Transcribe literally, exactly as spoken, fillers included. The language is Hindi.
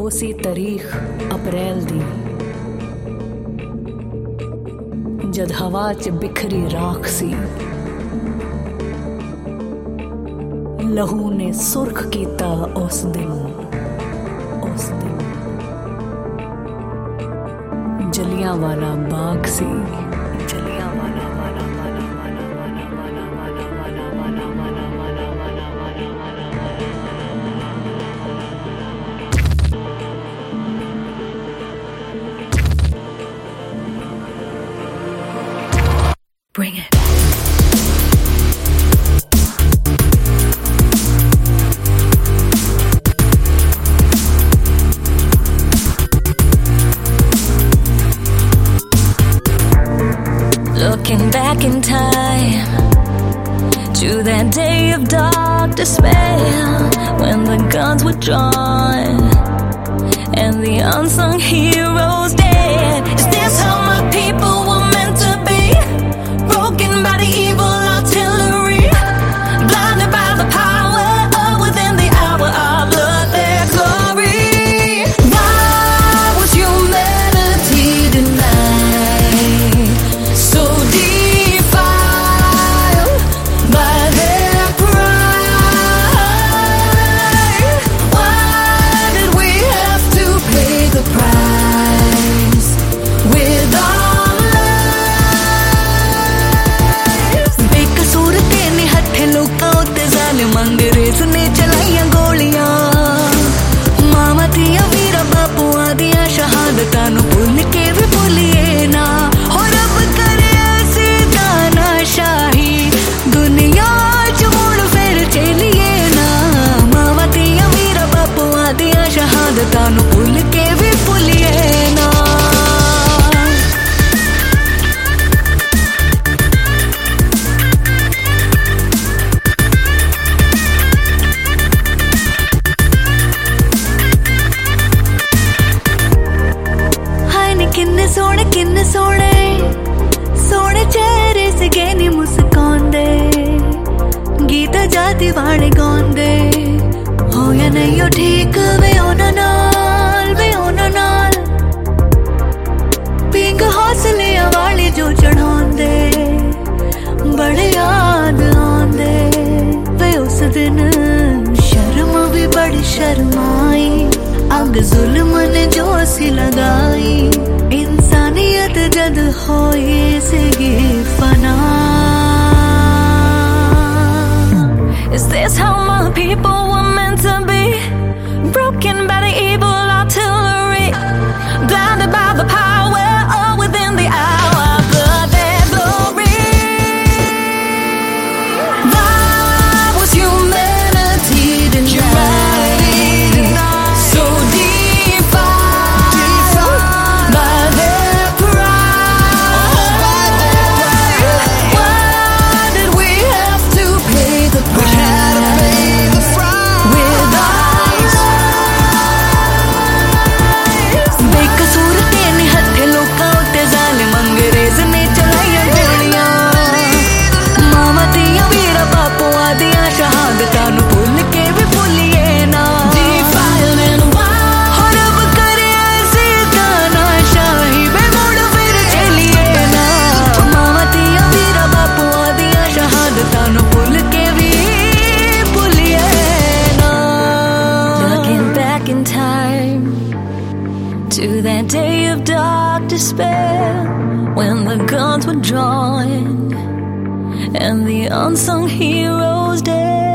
दो सी तारीख अप्रैल दी जद हवा च बिखरी राख सी लहू ने सुर्ख कीता उस दिन उस दिन जलियां वाला बाग सी जलियां वाला वाला वाला वाला वाला वाला वाला वाला वाला वाला वाला वाला वाला वाला Bring it. Looking back in time to that day of dark despair, when the guns were drawn and the unsung heroes dead. Is this how my people were meant to be? Broken by the evil artillery, blinded by the power of within the hour of blood, their glory. Why was humanity denied? So defiled by their pride. Why did we have to pay the price with our lives? बेकसूर तेने हत्थे लोकां उत्ते ज़ालिम अंग्रेज़ ने चलाइयां गोलियां मामा दियां वीरां बापुआं दियां शहादतां नूं भुल्ल के भी भुल्लिए ना हो रब करे ऐसी तानाशाही दुनिया च मुड़ फिर चलिए ना मामा दियां वीरां बापुआं दियां शहादतां नूं भुल्ल के भी भुल्लिए ना किन्ने सोने किन्ने सोने सोने चेहरे से गहनी मुस्कांदे गीत जाती वाले गांदे हो या नहीं हो ठीक वे ओना नाल वे ओना नाल पिंग हौसले वाले जो चढ़ांदे बड़े याद आंदे वे उस दिन शर्म भी बड़ी शर्माई अग जुल्म ने जो सी लगाई इंसानियत जद होई सिगी फना. Is this how my people were meant to be? Broken by the evil artillery, blinded by the power of within the hour of their glory. Why was humanity denied? To that day of dark despair, when the guns were drawn and the unsung heroes dead.